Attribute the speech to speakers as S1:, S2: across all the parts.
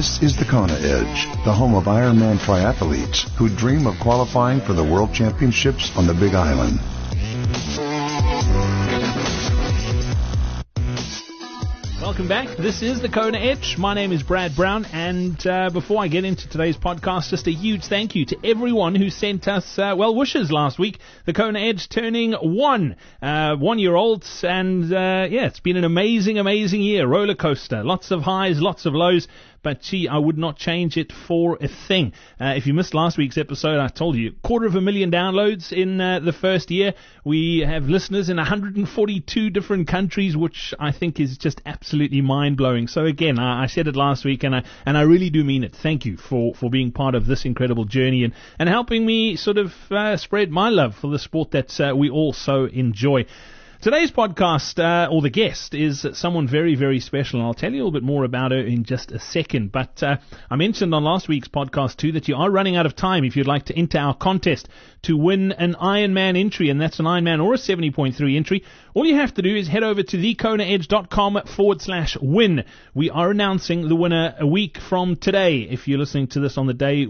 S1: This is the Kona Edge, the home of Ironman triathletes who dream of qualifying for the World Championships on the Big Island.
S2: Welcome back. This is the Kona Edge. My name is Brad Brown, and before I get into today's podcast, just a huge thank you to everyone who sent us wishes last week. The Kona Edge turning 1 year old, and it's been an amazing year. Roller coaster, lots of highs, lots of lows. But gee, I would not change it for a thing. If you missed last week's episode, I told you, 250,000 downloads in the first year. We have listeners in 142 different countries, which I think is just absolutely mind-blowing. So again, I said it last week, and I really do mean it. Thank you for being part of this incredible journey and helping me sort of spread my love for the sport that we all so enjoy. Today's podcast, or the guest, is someone very, very special, and I'll tell you a little bit more about her in just a second. But I mentioned on last week's podcast, too, that you are running out of time if you'd like to enter our contest to win an Ironman entry, and that's an Ironman or a 70.3 entry. All you have to do is head over to thekonaedge.com/win. We are announcing the winner a week from today. If you're listening to this on the day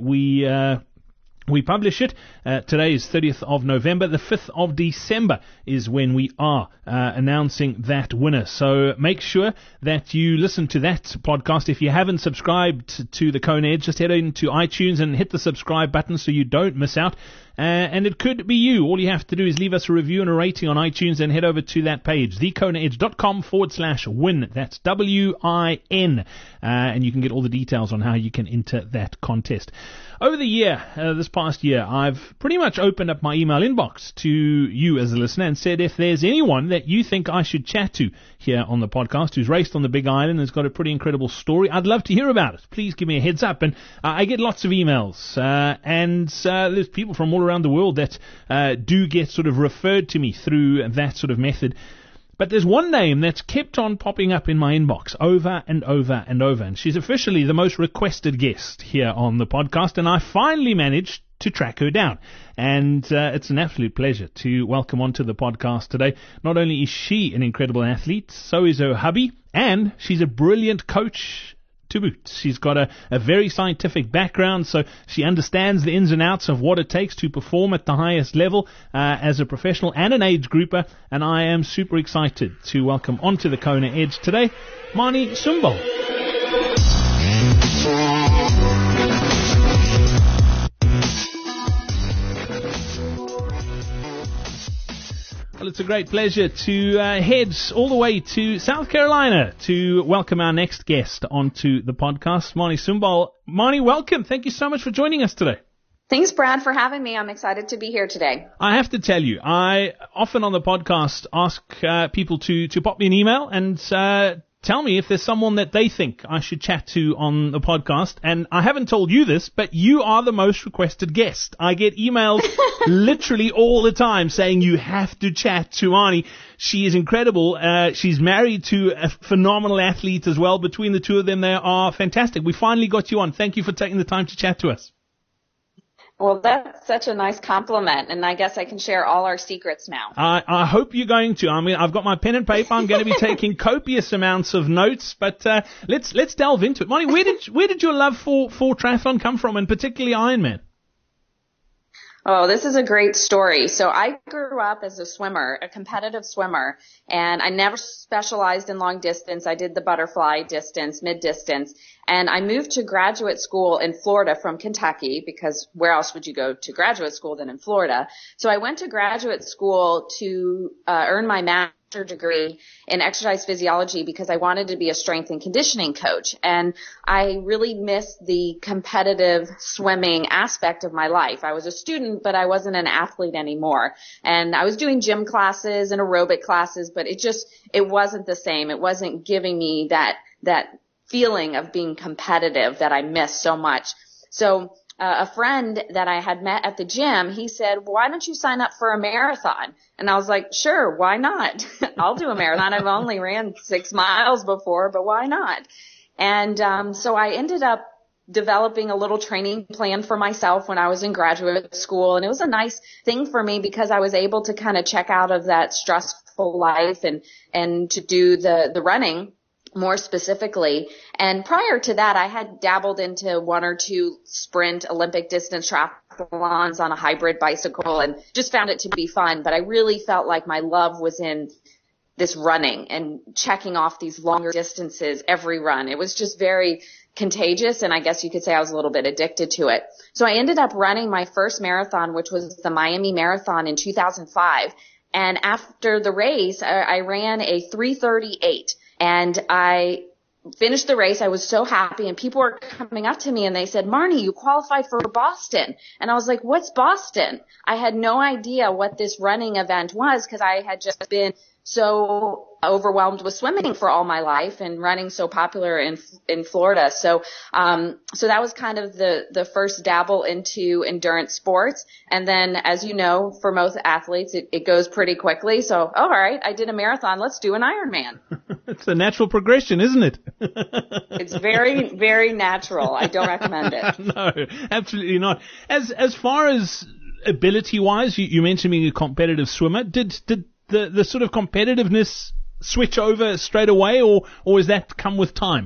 S2: we publish it. Today is 30th of November. The 5th of December is when we are announcing that winner. So make sure that you listen to that podcast. If you haven't subscribed to the Kona Edge, just head into iTunes and hit the subscribe button so you don't miss out. And it could be you. All you have to do is leave us a review and a rating on iTunes and head over to that page, thekonaedge.com/win. That's WIN. And you can get all the details on how you can enter that contest. Over the year, this past year, I've pretty much opened up my email inbox to you as a listener and said if there's anyone that you think I should chat to here on the podcast who's raced on the Big Island and has got a pretty incredible story, I'd love to hear about it. Please give me a heads up. And I get lots of emails, and there's people from all around the world that do get sort of referred to me through that sort of method. But there's one name that's kept on popping up in my inbox over and over and over, and she's officially the most requested guest here on the podcast, and I finally managed to track her down. And it's an absolute pleasure to welcome onto the podcast today. Not only is she an incredible athlete, so is her hubby, and she's a brilliant coach to boot. She's got a very scientific background, so she understands the ins and outs of what it takes to perform at the highest level as a professional and an age grouper, and I am super excited to welcome onto the Kona Edge today, Manie Sumbul. Well, it's a great pleasure to head all the way to South Carolina to welcome our next guest onto the podcast, Manie Sumbul. Manie, welcome. Thank you so much for joining us today.
S3: Thanks, Brad, for having me. I'm excited to be here today.
S2: I have to tell you, I often on the podcast ask people to pop me an email and tell me if there's someone that they think I should chat to on the podcast. And I haven't told you this, but you are the most requested guest. I get emails literally all the time saying you have to chat to Manie. She is incredible. She's married to a phenomenal athlete as well. Between the two of them, they are fantastic. We finally got you on. Thank you for taking the time to chat to us.
S3: Well, that's such a nice compliment, and I guess I can share all our secrets now.
S2: I hope you're going to. I mean, I've got my pen and paper. I'm going to be taking copious amounts of notes, but let's delve into it. Manie, where did your love for triathlon come from, and particularly Ironman?
S3: Oh, this is a great story. So I grew up as a swimmer, a competitive swimmer, and I never specialized in long distance. I did the butterfly distance, mid distance, and I moved to graduate school in Florida from Kentucky because where else would you go to graduate school than in Florida? So I went to graduate school to earn my master's degree in exercise physiology because I wanted to be a strength and conditioning coach. And I really missed the competitive swimming aspect of my life. I was a student, but I wasn't an athlete anymore. And I was doing gym classes and aerobic classes, but it wasn't the same. It wasn't giving me that feeling of being competitive that I missed so much. So a friend that I had met at the gym, he said, why don't you sign up for a marathon? And I was like, sure, why not? I'll do a marathon. I've only ran 6 miles before, but why not? And so I ended up developing a little training plan for myself when I was in graduate school. And it was a nice thing for me because I was able to kind of check out of that stressful life and to do the running. more specifically. And prior to that, I had dabbled into 1 or 2 sprint Olympic distance triathlons on a hybrid bicycle and just found it to be fun. But I really felt like my love was in this running and checking off these longer distances every run. It was just very contagious, and I guess you could say I was a little bit addicted to it. So I ended up running my first marathon, which was the Miami Marathon in 2005. And after the race, I ran a 3:38, and I finished the race. I was so happy, and people were coming up to me and they said, "Marnie, you qualified for Boston." And I was like, "What's Boston?" I had no idea what this running event was because I had just been so overwhelmed with swimming for all my life and running so popular in Florida. So that was kind of the first dabble into endurance sports. And then, as you know, for most athletes, it goes pretty quickly. So, all right, I did a marathon. Let's do an Ironman.
S2: It's a natural progression, isn't it?
S3: It's very, very natural. I don't recommend it.
S2: No, absolutely not. As far as ability-wise, you mentioned being a competitive swimmer. Did the sort of competitiveness switch over straight away, or has that come with time?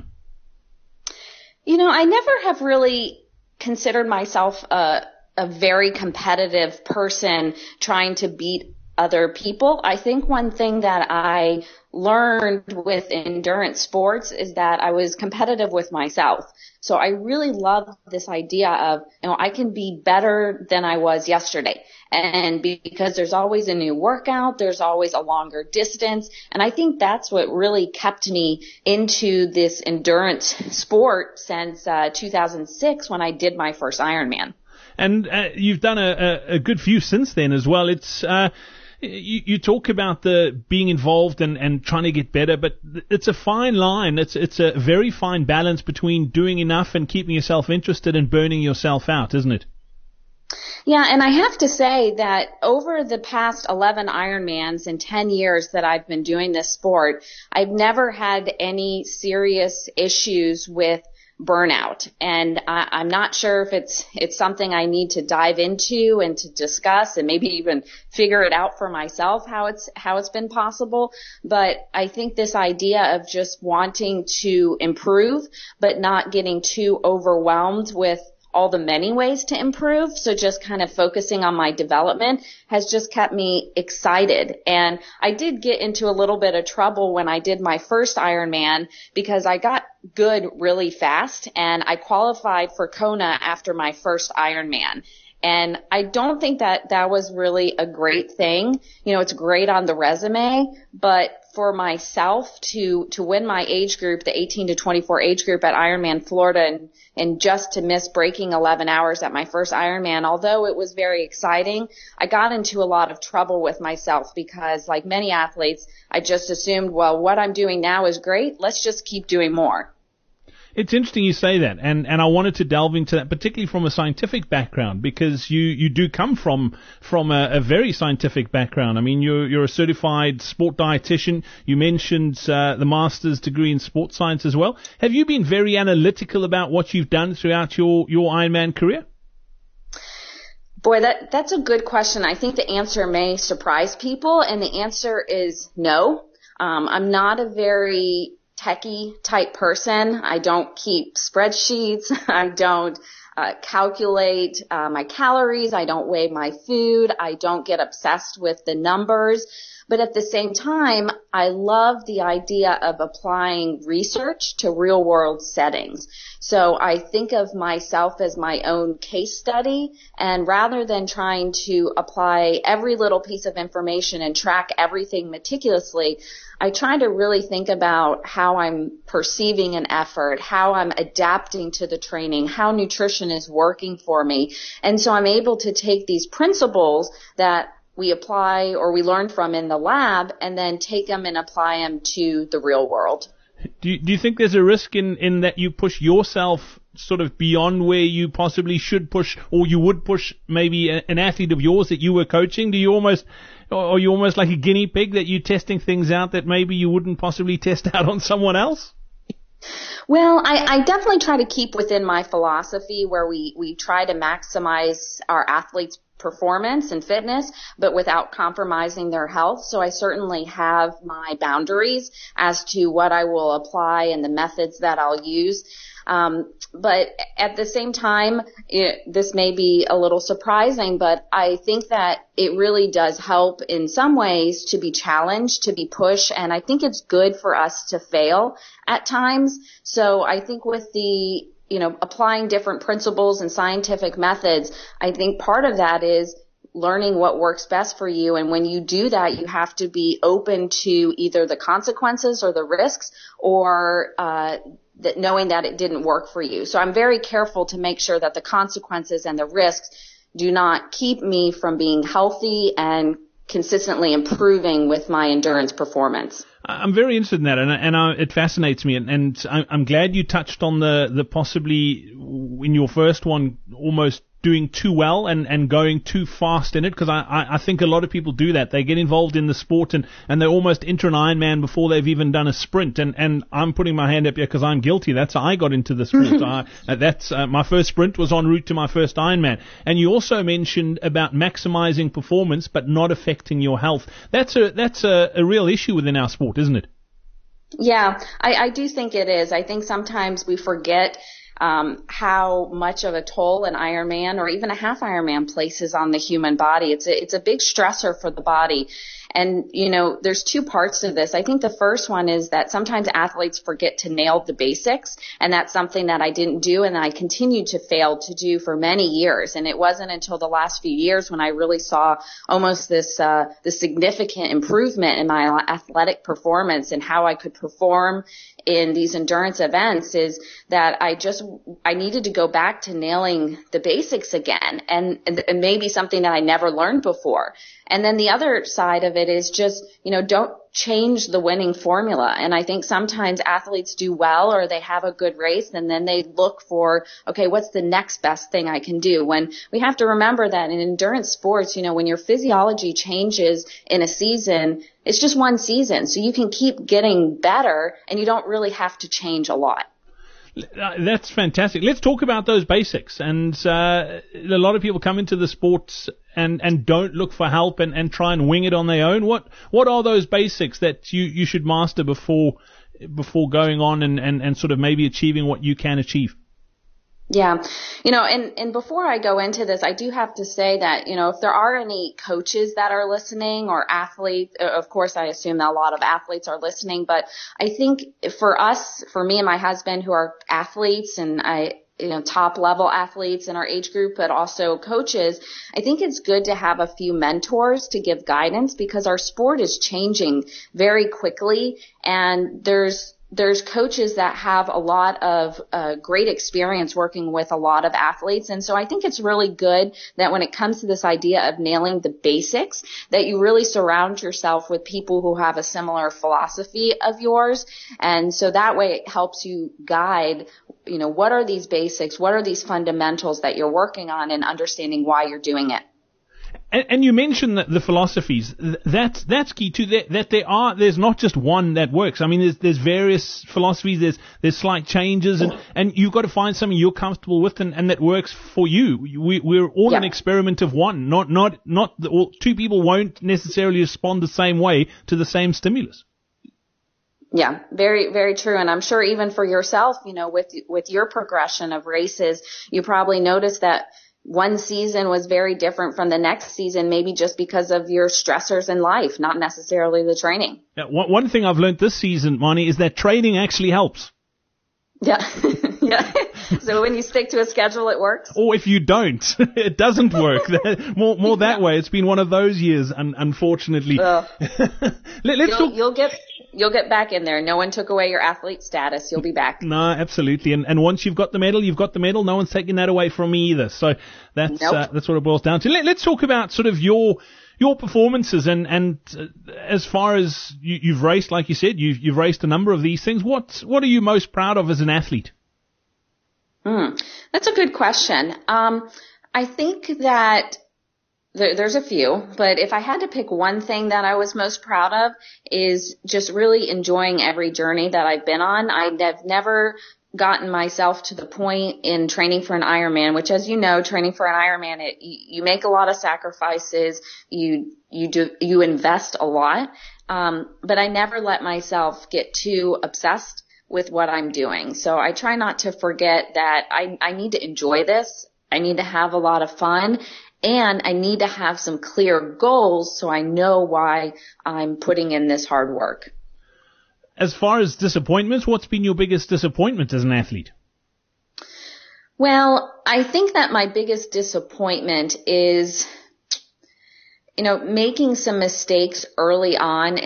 S3: You know, I never have really considered myself a very competitive person trying to beat other people. I think one thing that I learned with endurance sports is that I was competitive with myself. So I really love this idea of, I can be better than I was yesterday. And because there's always a new workout, there's always a longer distance. And I think that's what really kept me into this endurance sport since 2006 when I did my first Ironman.
S2: And you've done a good few since then as well. It's you talk about the being involved and trying to get better, but it's a fine line. It's a very fine balance between doing enough and keeping yourself interested and burning yourself out, isn't it?
S3: Yeah, and I have to say that over the past 11 Ironmans and 10 years that I've been doing this sport, I've never had any serious issues with burnout. And I'm not sure if it's something I need to dive into and to discuss and maybe even figure it out for myself how it's been possible. But I think this idea of just wanting to improve but not getting too overwhelmed with all the many ways to improve, so just kind of focusing on my development has just kept me excited. And I did get into a little bit of trouble when I did my first Ironman because I got good really fast and I qualified for Kona after my first Ironman. And I don't think that was really a great thing. It's great on the resume, but for myself to win my age group, the 18 to 24 age group at Ironman Florida, and just to miss breaking 11 hours at my first Ironman, although it was very exciting, I got into a lot of trouble with myself because, like many athletes, I just assumed, well, what I'm doing now is great. Let's just keep doing more.
S2: It's interesting you say that, and I wanted to delve into that, particularly from a scientific background, because you do come from a very scientific background. I mean, you're a certified sport dietitian. You mentioned the master's degree in sports science as well. Have you been very analytical about what you've done throughout your Ironman career?
S3: Boy, that's a good question. I think the answer may surprise people, and the answer is no. I'm not a very techie type person. I don't keep spreadsheets. I don't calculate my calories. I don't weigh my food. I don't get obsessed with the numbers. But at the same time, I love the idea of applying research to real world settings. So I think of myself as my own case study, and rather than trying to apply every little piece of information and track everything meticulously, I try to really think about how I'm perceiving an effort, how I'm adapting to the training, how nutrition is working for me. And so I'm able to take these principles that we apply or we learn from in the lab and then take them and apply them to the real world.
S2: Do you think there's a risk in that you push yourself sort of beyond where you possibly should push, or you would push maybe an athlete of yours that you were coaching? Are you almost like a guinea pig that you're testing things out that maybe you wouldn't possibly test out on someone else?
S3: Well, I definitely try to keep within my philosophy where we try to maximize our athletes' performance and fitness, but without compromising their health. So I certainly have my boundaries as to what I will apply and the methods that I'll use. But at the same time, this may be a little surprising, but I think that it really does help in some ways to be challenged, to be pushed, and I think it's good for us to fail at times. So I think with the applying different principles and scientific methods, I think part of that is learning what works best for you. And when you do that, you have to be open to either the consequences or the risks, or that knowing that it didn't work for you. So I'm very careful to make sure that the consequences and the risks do not keep me from being healthy and consistently improving with my endurance performance.
S2: I'm very interested in that, and it fascinates me, and I'm glad you touched on the possibly in your first one almost doing too well and going too fast in it, because I think a lot of people do that. They get involved in the sport and they almost enter an Ironman before they've even done a sprint, and I'm putting my hand up here because I'm guilty. That's how I got into the sport. That's my first sprint was en route to my first Ironman. And you also mentioned about maximizing performance but not affecting your health. That's a real issue within our sport, isn't it?
S3: Yeah, I do think it is. I think sometimes we forget how much of a toll an Ironman or even a half Ironman places on the human body. It's a big stressor for the body. And, there's two parts to this. I think the first one is that sometimes athletes forget to nail the basics, and that's something that I didn't do and I continued to fail to do for many years. And it wasn't until the last few years when I really saw almost this significant improvement in my athletic performance and how I could perform in these endurance events, is that I needed to go back to nailing the basics again, and maybe something that I never learned before. And then the other side of it is just, don't change the winning formula. And I think sometimes athletes do well or they have a good race and then they look for, okay, what's the next best thing I can do? When we have to remember that in endurance sports, when your physiology changes in a season, it's just one season. So you can keep getting better and you don't really have to change a lot.
S2: That's fantastic. Let's talk about those basics. And a lot of people come into the sports and don't look for help and try and wing it on their own. What are those basics that you should master before going on and sort of maybe achieving what you can achieve?
S3: Yeah. And before I go into this, I do have to say that, if there are any coaches that are listening or athletes, of course, I assume that a lot of athletes are listening, but I think for me and my husband who are athletes and top level athletes in our age group, but also coaches, I think it's good to have a few mentors to give guidance because our sport is changing very quickly, and there's coaches that have a lot of great experience working with a lot of athletes. And so I think it's really good that when it comes to this idea of nailing the basics, that you really surround yourself with people who have a similar philosophy of yours. And so that way it helps you guide, what are these basics? What are these fundamentals that you're working on, and understanding why you're doing it?
S2: And you mentioned that the philosophies, that's key too, that there's not just one that works. I mean, there's various philosophies, there's slight changes, and you've got to find something you're comfortable with and that works for you. We're all an experiment of one, not two people won't necessarily respond the same way to the same stimulus.
S3: Yeah, very, very true. And I'm sure even for yourself, with your progression of races, you probably noticed that one season was very different from the next season, maybe just because of your stressors in life, not necessarily the training.
S2: Yeah, one thing I've learned this season, Marnie, is that training actually helps.
S3: Yeah. Yeah. So when you stick to a schedule, it works?
S2: Or if you don't, it doesn't work. More that way. It's been one of those years, unfortunately. Let's talk.
S3: You'll get back in there. No one took away your athlete status. You'll be back.
S2: No, absolutely. And once you've got the medal, you've got the medal. No one's taking that away from me either. So that's what it boils down to. Let's talk about sort of your performances and as far as you've raced, like you said, you've raced a number of these things. What are you most proud of as an athlete?
S3: That's a good question. I think that there's a few, but if I had to pick one thing that I was most proud of is just really enjoying every journey that I've been on. I've never gotten myself to the point in training for an Ironman, which, as you know, training for an Ironman, you make a lot of sacrifices, you invest a lot. But I never let myself get too obsessed with what I'm doing. So I try not to forget that I need to enjoy this. I need to have a lot of fun, and I need to have some clear goals so I know why I'm putting in this hard work.
S2: As far as disappointments, what's been your biggest disappointment as an athlete?
S3: Well, I think that my biggest disappointment is, making some mistakes early on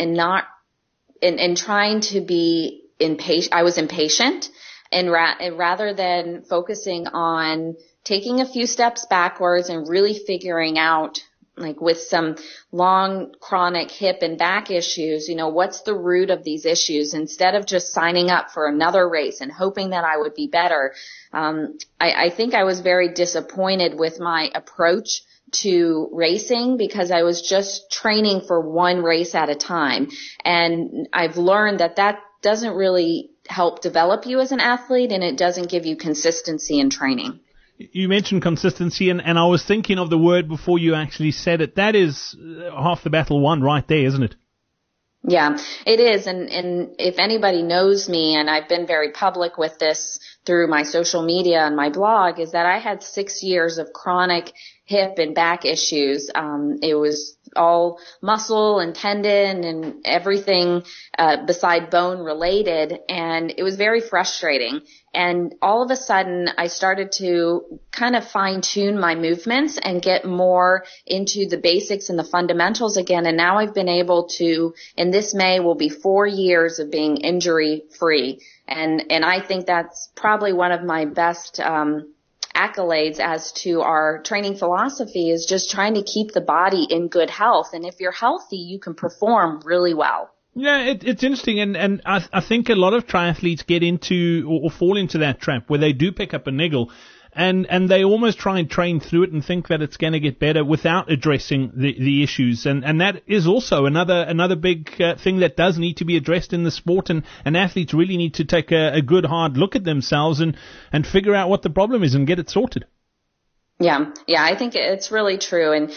S3: and trying to be impatient. I was impatient, and rather than focusing on taking a few steps backwards and really figuring out, like with some long chronic hip and back issues, what's the root of these issues, instead of just signing up for another race and hoping that I would be better. I think I was very disappointed with my approach to racing because I was just training for one race at a time. And I've learned that doesn't really help develop you as an athlete, and it doesn't give you consistency in training.
S2: You mentioned consistency, and I was thinking of the word before you actually said it. That is half the battle won right there, isn't it?
S3: Yeah, it is. And if anybody knows me, and I've been very public with this through my social media and my blog, is that I had 6 years of chronic hip and back issues. It was all muscle and tendon and everything beside bone related, and it was very frustrating. And all of a sudden, I started to kind of fine-tune my movements and get more into the basics and the fundamentals again. And now I've been able to, in this May, will be 4 years of being injury-free. And I think that's probably one of my best accolades as to our training philosophy, is just trying to keep the body in good health. And if you're healthy, you can perform really well.
S2: Yeah, it's interesting, and I think a lot of triathletes get into or fall into that trap where they do pick up a niggle, and they almost try and train through it and think that it's going to get better without addressing the issues, and that is also another big thing that does need to be addressed in the sport, and athletes really need to take a good hard look at themselves and figure out what the problem is and get it sorted.
S3: Yeah, I think it's really true, and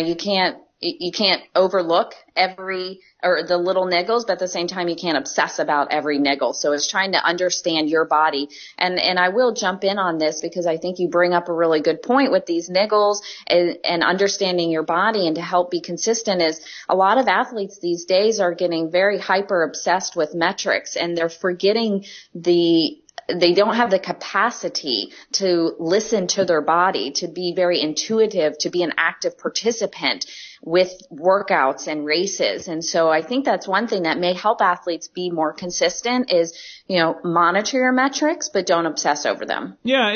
S3: you can't overlook the little niggles, but at the same time, you can't obsess about every niggle. So it's trying to understand your body. And I will jump in on this because I think you bring up a really good point with these niggles and understanding your body, and to help be consistent is a lot of athletes these days are getting very hyper obsessed with metrics, and they're forgetting they don't have the capacity to listen to their body, to be very intuitive, to be an active participant with workouts and races. And so I think that's one thing that may help athletes be more consistent is, monitor your metrics, but don't obsess over them.
S2: Yeah,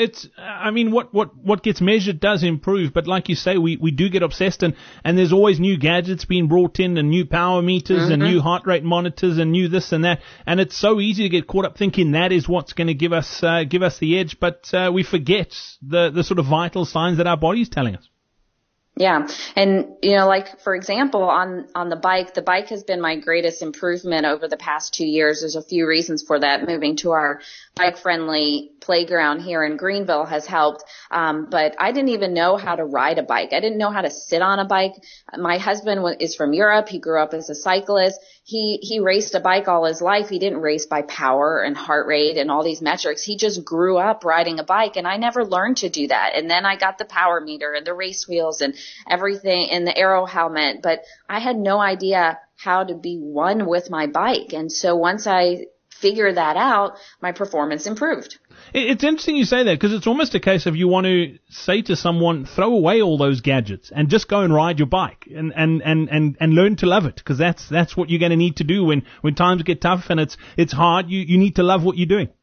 S2: what gets measured does improve, but like you say, we do get obsessed, and there's always new gadgets being brought in, and new power meters and new heart rate monitors and new this and that, and it's so easy to get caught up thinking that is what's going to give us the edge, but we forget the sort of vital signs that our body's telling us.
S3: Yeah. And, like, for example, on the bike has been my greatest improvement over the past 2 years. There's a few reasons for that. Moving to our bike-friendly playground here in Greenville has helped. But I didn't even know how to ride a bike. I didn't know how to sit on a bike. My husband is from Europe. He grew up as a cyclist. He raced a bike all his life. He didn't race by power and heart rate and all these metrics. He just grew up riding a bike, and I never learned to do that. And then I got the power meter and the race wheels and everything and the aero helmet, but I had no idea how to be one with my bike. And so once I figured that out, my performance improved.
S2: It's interesting you say that, because it's almost a case of you want to say to someone, throw away all those gadgets and just go and ride your bike and learn to love it, because that's what you're going to need to do when times get tough and it's hard. You need to love what you're doing.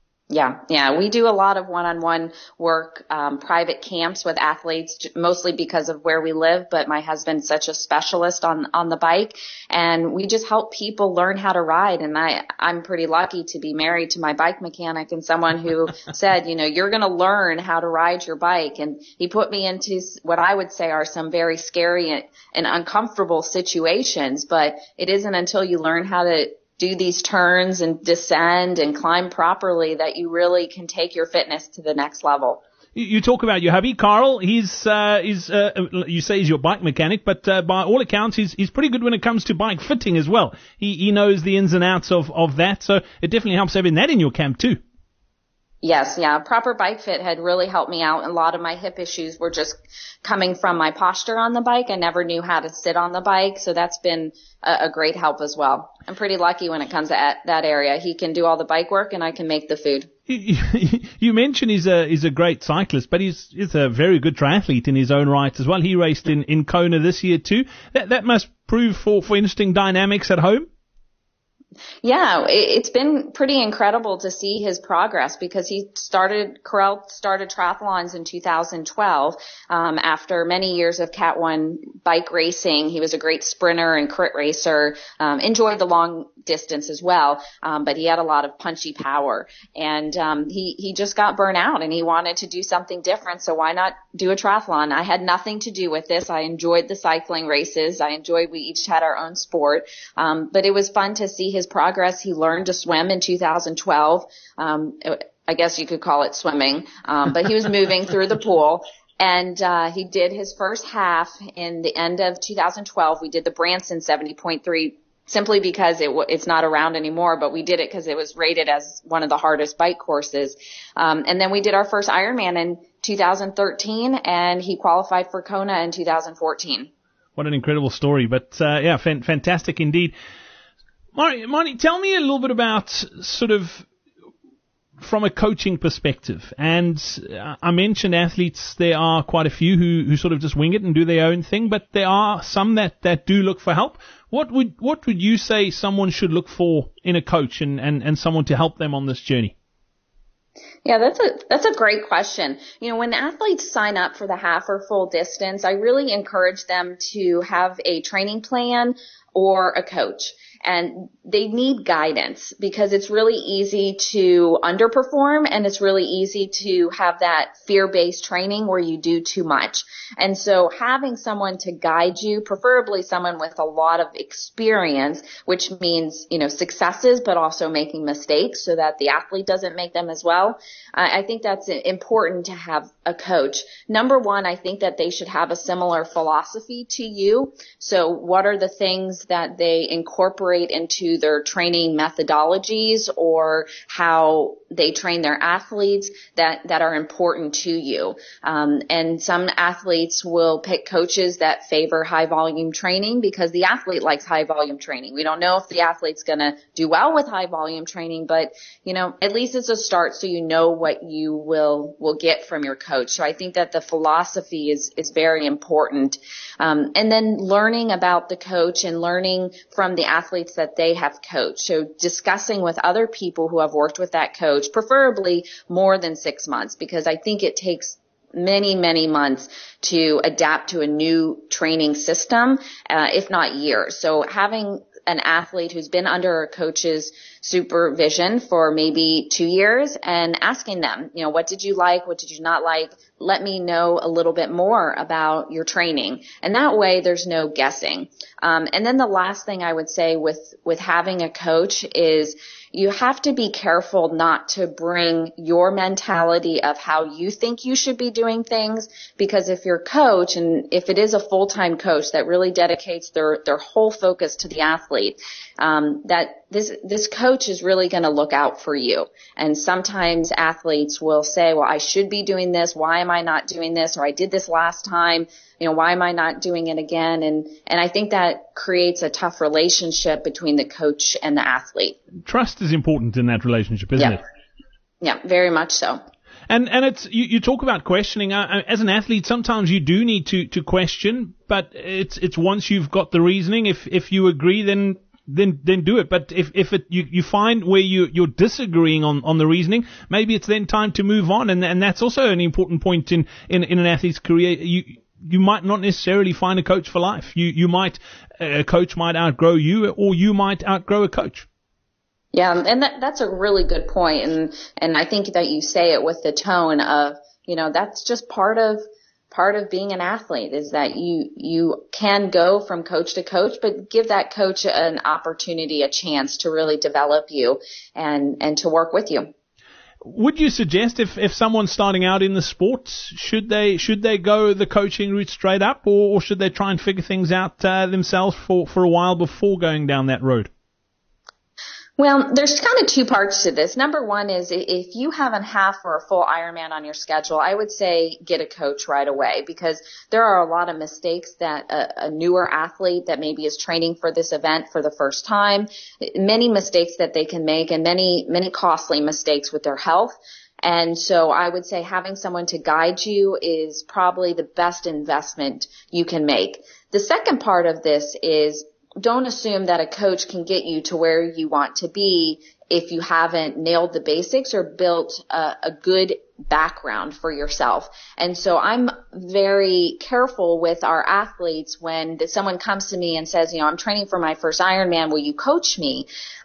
S3: Yeah. We do a lot of one-on-one work, private camps with athletes, mostly because of where we live. But my husband's such a specialist on the bike, and we just help people learn how to ride. And I'm pretty lucky to be married to my bike mechanic and someone who said, you're going to learn how to ride your bike. And he put me into what I would say are some very scary and uncomfortable situations. But it isn't until you learn how to do these turns and descend and climb properly that you really can take your fitness to the next level.
S2: You talk about your hubby, Carl. You say he's your bike mechanic, but by all accounts, he's pretty good when it comes to bike fitting as well. He knows the ins and outs of that, so it definitely helps having that in your camp too.
S3: Yes, yeah. Proper bike fit had really helped me out. A lot of my hip issues were just coming from my posture on the bike. I never knew how to sit on the bike, so that's been a great help as well. I'm pretty lucky when it comes to that area. He can do all the bike work and I can make the food.
S2: You mentioned he's a great cyclist, but he's a very good triathlete in his own right as well. He raced in Kona this year too. That must prove for interesting dynamics at home.
S3: Yeah, it's been pretty incredible to see his progress because Carell started triathlons in 2012, after many years of Cat 1 bike racing. He was a great sprinter and crit racer, enjoyed the long distance as well, but he had a lot of punchy power, and he just got burnt out and he wanted to do something different, so why not do a triathlon? I had nothing to do with this. I enjoyed the cycling races. We each had our own sport, but it was fun to see his progress. He learned to swim in 2012. I guess you could call it swimming, but he was moving through the pool. And he did his first half in the end of 2012. We did the Branson 70.3 simply because it's not around anymore, but we did it because it was rated as one of the hardest bike courses. And then we did our first Ironman in 2013, and he qualified for Kona in 2014.
S2: What an incredible story, but fantastic indeed. Marnie, tell me a little bit about sort of from a coaching perspective. And I mentioned athletes, there are quite a few who sort of just wing it and do their own thing, but there are some that do look for help. What would you say someone should look for in a coach and someone to help them on this journey?
S3: Yeah, that's a great question. When athletes sign up for the half or full distance, I really encourage them to have a training plan or a coach. And they need guidance because it's really easy to underperform and it's really easy to have that fear-based training where you do too much. And so having someone to guide you, preferably someone with a lot of experience, which means, successes, but also making mistakes so that the athlete doesn't make them as well. I think that's important to have a coach. Number one, I think that they should have a similar philosophy to you. So what are the things that they incorporate into their training methodologies or how they train their athletes that are important to you. And some athletes will pick coaches that favor high volume training because the athlete likes high volume training. We don't know if the athlete's going to do well with high volume training, but at least it's a start so you know what you will get from your coach. So I think that the philosophy is very important. And then learning about the coach and learning from the athletes that they have coached. So discussing with other people who have worked with that coach, preferably more than 6 months, because I think it takes many, many months to adapt to a new training system, if not years. So having an athlete who's been under a coach's supervision for maybe 2 years and asking them, what did you like? What did you not like? Let me know a little bit more about your training. And that way there's no guessing. And then the last thing I would say with having a coach is you have to be careful not to bring your mentality of how you think you should be doing things, because if your coach, and if it is a full-time coach that really dedicates their whole focus to the athlete, that this coach is really going to look out for you. And sometimes athletes will say, well, I should be doing this. Why am I not doing this? Or I did this last time. Why am I not doing it again? And I think that creates a tough relationship between the coach and the athlete.
S2: Trust is important in that relationship, isn't it?
S3: Yeah, very much so.
S2: And it's you talk about questioning. As an athlete, sometimes you do need to question, but it's once you've got the reasoning. If you agree, then do it. But if you find where you're disagreeing on the reasoning, maybe it's then time to move on. And that's also an important point in an athlete's career. You might not necessarily find a coach for life. A coach might outgrow you, or you might outgrow a coach.
S3: Yeah, and that's a really good point. And I think that you say it with the tone of, that's just part of part of being an athlete is that you can go from coach to coach, but give that coach an opportunity, a chance to really develop you and to work with you.
S2: Would you suggest if someone's starting out in the sport, should they go the coaching route straight up, or should they try and figure things out themselves for a while before going down that road?
S3: Well, there's kind of two parts to this. Number one is if you have a half or a full Ironman on your schedule, I would say get a coach right away, because there are a lot of mistakes that a newer athlete that maybe is training for this event for the first time, many mistakes that they can make, and many costly mistakes with their health. And so I would say having someone to guide you is probably the best investment you can make. The second part of this is, don't assume that a coach can get you to where you want to be if you haven't nailed the basics or built a good background for yourself. And so I'm very careful with our athletes when someone comes to me and says, I'm training for my first Ironman, will you coach me?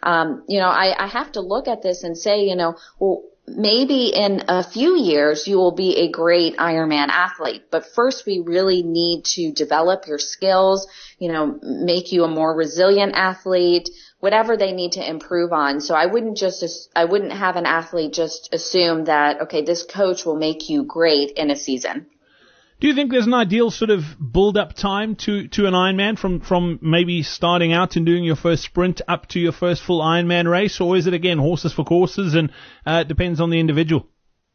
S3: I have to look at this and say, well, maybe in a few years you will be a great Ironman athlete, but first we really need to develop your skills, make you a more resilient athlete, whatever they need to improve on. So I wouldn't have an athlete just assume that, okay, this coach will make you great in a season.
S2: Do you think there's an ideal sort of build-up time to an Ironman from maybe starting out and doing your first sprint up to your first full Ironman race, or is it, again, horses for courses and it depends on the individual?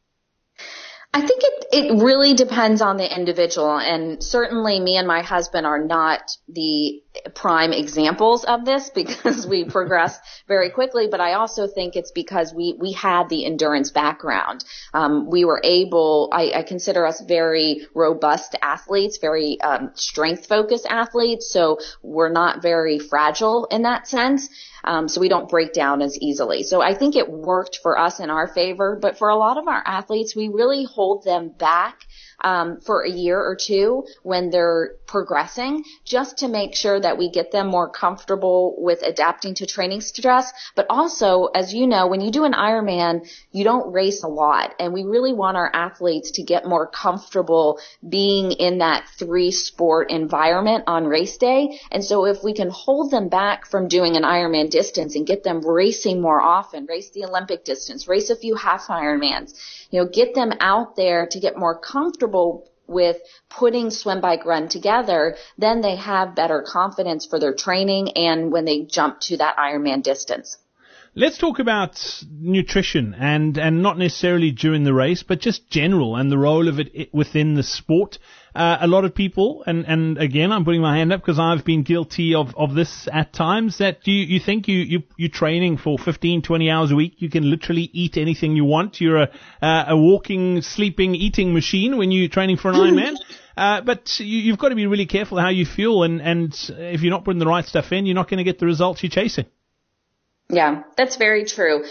S3: I think it really depends on the individual, and certainly me and my husband are not the prime examples of this because we progress very quickly, but I also think it's because we had the endurance background. We were able, I consider us very robust athletes, very strength-focused athletes, so we're not very fragile in that sense. So we don't break down as easily. So I think it worked for us in our favor, but for a lot of our athletes, we really hold them back for a year or two when they're progressing, just to make sure that we get them more comfortable with adapting to training stress. But also, as you know, when you do an Ironman, you don't race a lot, and we really want our athletes to get more comfortable being in that 3-sport environment on race day. And so if we can hold them back from doing an Ironman distance and get them racing more often, race the Olympic distance, race a few half Ironmans, get them out there to get more comfortable with putting swim, bike, run together, then they have better confidence for their training and when they jump to that Ironman distance.
S2: Let's talk about nutrition and not necessarily during the race, but just general and the role of it within the sport. A lot of people, and again, I'm putting my hand up because I've been guilty of this at times, that you think you're training for 15, 20 hours a week. You can literally eat anything you want. You're a walking, sleeping, eating machine when you're training for an Ironman. But you've got to be really careful how you fuel, and if you're not putting the right stuff in, you're not going to get the results you're chasing.
S3: Yeah, that's very true.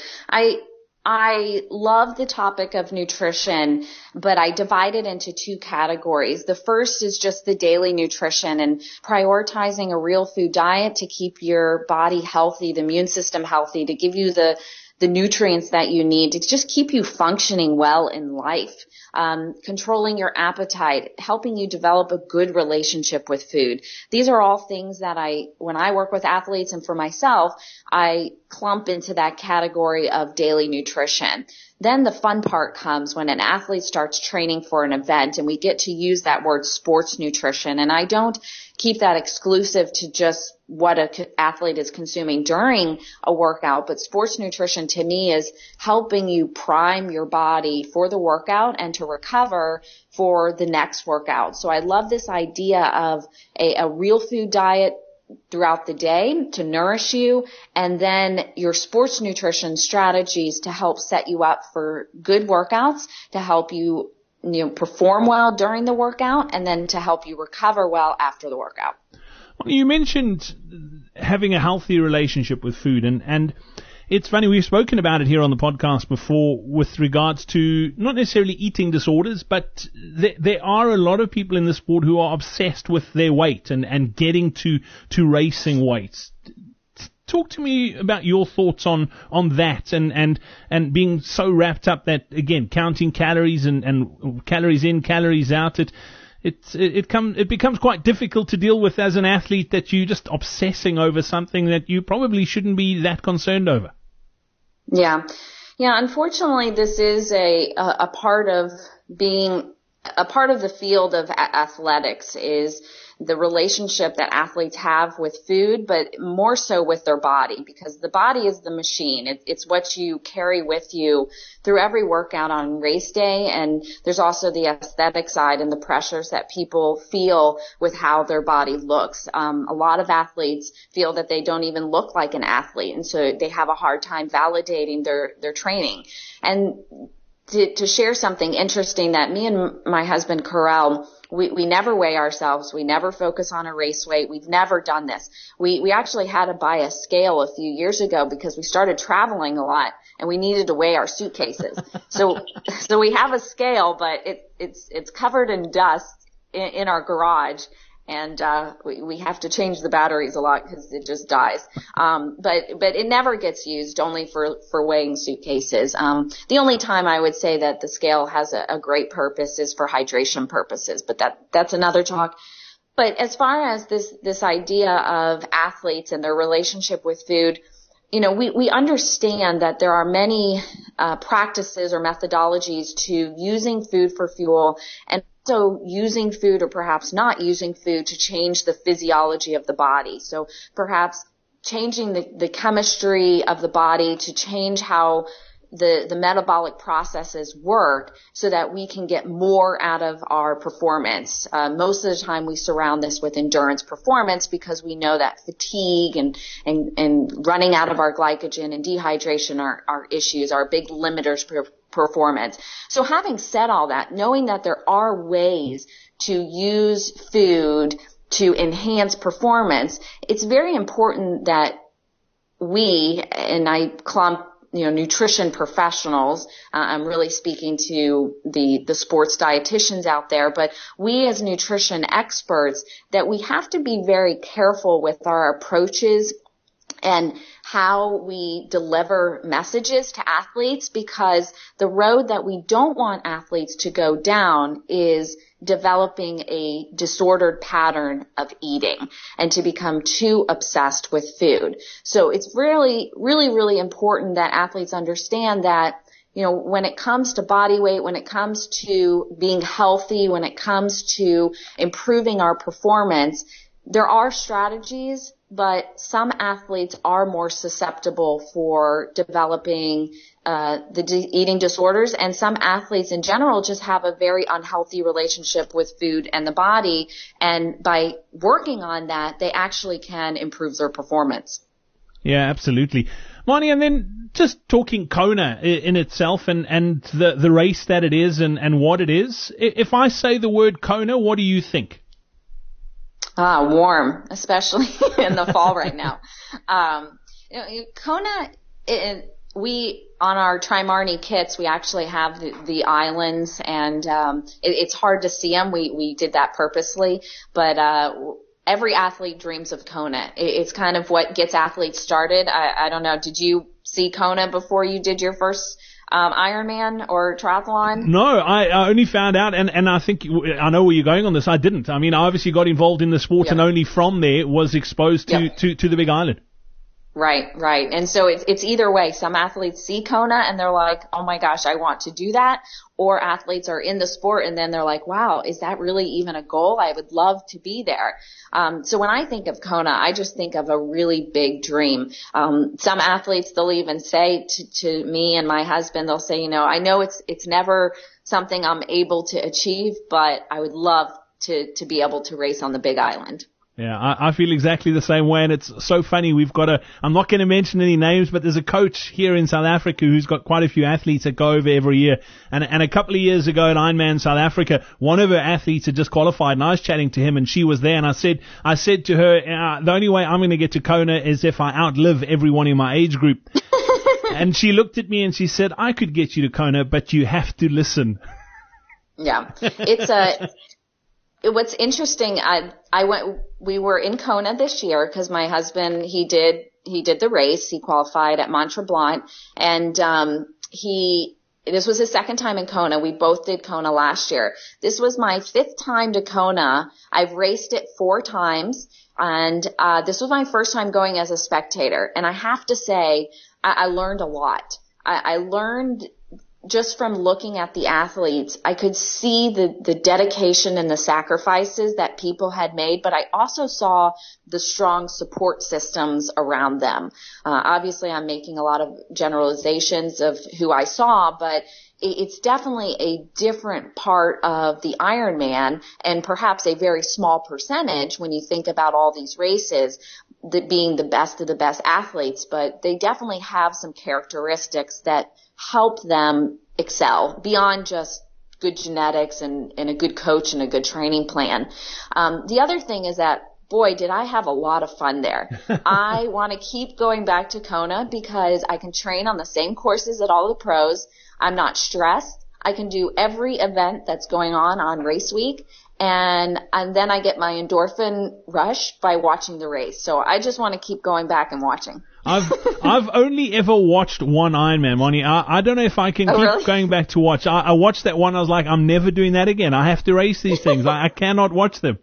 S3: I love the topic of nutrition, but I divide it into two categories. The first is just the daily nutrition and prioritizing a real food diet to keep your body healthy, the immune system healthy, to give you the nutrients that you need to just keep you functioning well in life. Controlling your appetite, helping you develop a good relationship with food. These are all things that when I work with athletes and for myself, I clump into that category of daily nutrition. Then the fun part comes when an athlete starts training for an event, and we get to use that word sports nutrition. And I don't keep that exclusive to just what an athlete is consuming during a workout, but sports nutrition to me is helping you prime your body for the workout and to recover for the next workout. So I love this idea of a real food diet throughout the day to nourish you, and then your sports nutrition strategies to help set you up for good workouts, to help you, perform well during the workout, and then to help you recover well after the workout.
S2: Well, you mentioned having a healthy relationship with food, and it's funny, we've spoken about it here on the podcast before with regards to not necessarily eating disorders, but there are a lot of people in the sport who are obsessed with their weight and getting to racing weights. Talk to me about your thoughts on that and being so wrapped up that, again, counting calories and calories in, calories out, it becomes quite difficult to deal with as an athlete, that you're just obsessing over something that you probably shouldn't be that concerned over.
S3: Yeah. Unfortunately, this is a part of being a part of the field of athletics, is the relationship that athletes have with food, but more so with their body, because the body is the machine. It's what you carry with you through every workout on race day. And there's also the aesthetic side and the pressures that people feel with how their body looks. A lot of athletes feel that they don't even look like an athlete, and so they have a hard time validating their training. And to share something interesting, that me and my husband Carell, we never weigh ourselves. We never focus on a race weight. We've never done this. We actually had to buy a scale a few years ago because we started traveling a lot and we needed to weigh our suitcases. So we have a scale, but it's covered in dust in our garage. And we have to change the batteries a lot because it just dies. But it never gets used, only for weighing suitcases. The only time I would say that the scale has a great purpose is for hydration purposes, but that's another talk. But as far as this idea of athletes and their relationship with food, we understand that there are many practices or methodologies to using food for fuel, and also using food, or perhaps not using food, to change the physiology of the body. So perhaps changing the chemistry of the body to change how the metabolic processes work so that we can get more out of our performance. Most of the time we surround this with endurance performance because we know that fatigue and running out of our glycogen and dehydration are issues, are big limiters for performance. So having said all that, knowing that there are ways to use food to enhance performance, it's very important that we, and I clump nutrition professionals, I'm really speaking to the sports dietitians out there, but we as nutrition experts, that we have to be very careful with our approaches and how we deliver messages to athletes, because the road that we don't want athletes to go down is developing a disordered pattern of eating and to become too obsessed with food. So it's really, really, really important that athletes understand that, when it comes to body weight, when it comes to being healthy, when it comes to improving our performance, there are strategies, but some athletes are more susceptible for developing eating disorders, and some athletes in general just have a very unhealthy relationship with food and the body, and by working on that, they actually can improve their performance.
S2: Yeah, absolutely. Marnie, and then just talking Kona in itself and the race that it is and what it is, if I say the word Kona, what do you think?
S3: Warm, especially in the fall right now. Kona, we, on our Tri-Marnie kits, we actually have the islands, and it's hard to see them. We did that purposely, but every athlete dreams of Kona. It's kind of what gets athletes started. I don't know, did you see Kona before you did your first Ironman or triathlon?
S2: No, I only found out, and I think I know where you're going on this. I didn't. I mean, I obviously got involved in the sport, and only from there was exposed to the Big Island.
S3: Right. And so it's either way. Some athletes see Kona and they're like, oh my gosh, I want to do that. Or athletes are in the sport and then they're like, wow, is that really even a goal? I would love to be there. So when I think of Kona, I just think of a really big dream. Some athletes, they'll even say to me and my husband, they'll say, I know it's never something I'm able to achieve, but I would love to be able to race on the Big Island.
S2: Yeah, I feel exactly the same way, and it's so funny. I'm not going to mention any names, but there's a coach here in South Africa who's got quite a few athletes that go over every year. And a couple of years ago at Ironman South Africa, one of her athletes had just qualified, and I was chatting to him, and she was there, and I said to her, the only way I'm going to get to Kona is if I outlive everyone in my age group. And she looked at me and she said, I could get you to Kona, but you have to listen.
S3: Yeah, what's interesting, we were in Kona this year because my husband, he did the race. He qualified at Mont Tremblant, and he this was his second time in Kona. We both did Kona last year. This was my 5th time to Kona. I've raced it 4 times, and this was my first time going as a spectator. And I have to say, I learned a lot. I learned just from looking at the athletes. I could see the dedication and the sacrifices that people had made, but I also saw the strong support systems around them. Obviously, I'm making a lot of generalizations of who I saw, but it's definitely a different part of the Ironman, and perhaps a very small percentage when you think about all these races being the best of the best athletes, but they definitely have some characteristics that help them excel beyond just good genetics and a good coach and a good training plan. The other thing is that, boy, did I have a lot of fun there. I want to keep going back to Kona because I can train on the same courses at all the pros. I'm not stressed. I can do every event that's going on race week. And then I get my endorphin rush by watching the race. So I just want to keep going back and watching. I've
S2: only ever watched one Ironman, Moni. I don't know if I can keep
S3: really?
S2: going back to watch. I watched that one. I was like, I'm never doing that again. I have to race these things. I cannot watch them.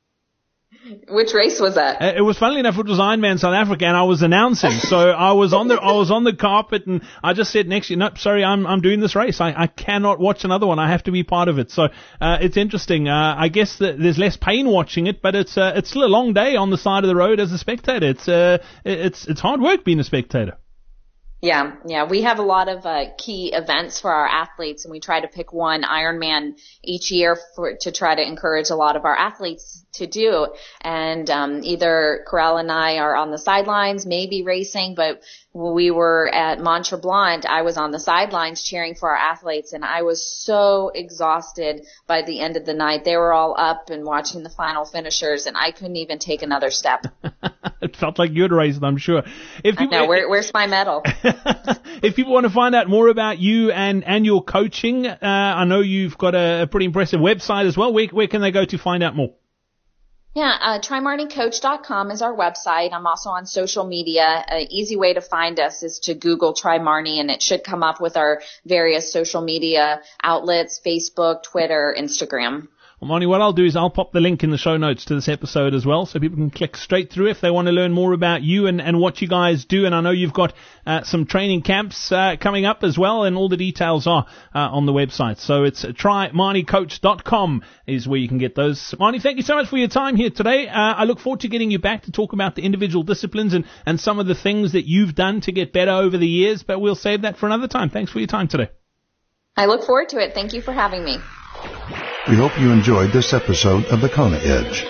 S3: Which race was that?
S2: It was, funnily enough, it was Ironman South Africa, and I was announcing. So I was on the carpet, and I just said next year, nope, sorry, I'm doing this race. I cannot watch another one. I have to be part of it. So it's interesting. I guess that there's less pain watching it, but it's still a long day on the side of the road as a spectator. It's hard work being a spectator.
S3: Yeah. We have a lot of key events for our athletes, and we try to pick one Ironman each year to try to encourage a lot of our athletes to do. And either Corral and I are on the sidelines, maybe racing, but when we were at Mont Tremblant, I was on the sidelines cheering for our athletes, and I was so exhausted by the end of the night. They were all up and watching the final finishers, and I couldn't even take another step.
S2: It felt like you'd raced, I'm sure.
S3: Where's my medal?
S2: If people want to find out more about you and your coaching, I know you've got a pretty impressive website as well. Where can they go to find out more?
S3: Yeah, TryMarnieCoach.com is our website. I'm also on social media. An easy way to find us is to Google Try Marnie, and it should come up with our various social media outlets: Facebook, Twitter, Instagram.
S2: Well, Moni, what I'll do is I'll pop the link in the show notes to this episode as well, so people can click straight through if they want to learn more about you and what you guys do. And I know you've got some training camps coming up as well, and all the details are on the website. So it's TryMarnieCoach.com is where you can get those. Moni, thank you so much for your time here today. I look forward to getting you back to talk about the individual disciplines and some of the things that you've done to get better over the years, but we'll save that for another time. Thanks for your time today.
S3: I look forward to it. Thank you for having me.
S1: We hope you enjoyed this episode of The Kona Edge.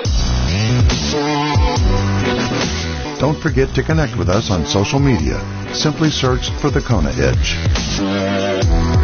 S1: Don't forget to connect with us on social media. Simply search for The Kona Edge.